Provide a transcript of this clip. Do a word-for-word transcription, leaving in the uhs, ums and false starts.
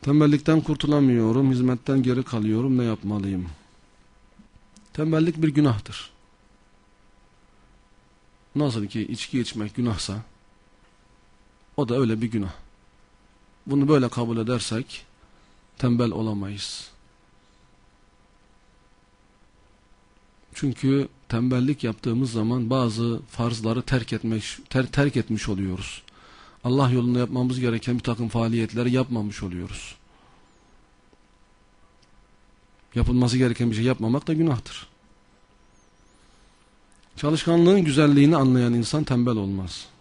Tembellikten kurtulamıyorum, hizmetten geri kalıyorum, ne yapmalıyım? Tembellik bir günahtır. Nasıl ki içki içmek günahsa, o da öyle bir günah. Bunu böyle kabul edersek, tembel olamayız. Çünkü tembellik yaptığımız zaman bazı farzları terk etmiş, ter, terk etmiş oluyoruz. Allah yolunda yapmamız gereken bir takım faaliyetleri yapmamış oluyoruz. Yapılması gereken bir şey yapmamak da günahtır. Çalışkanlığın güzelliğini anlayan insan tembel olmaz.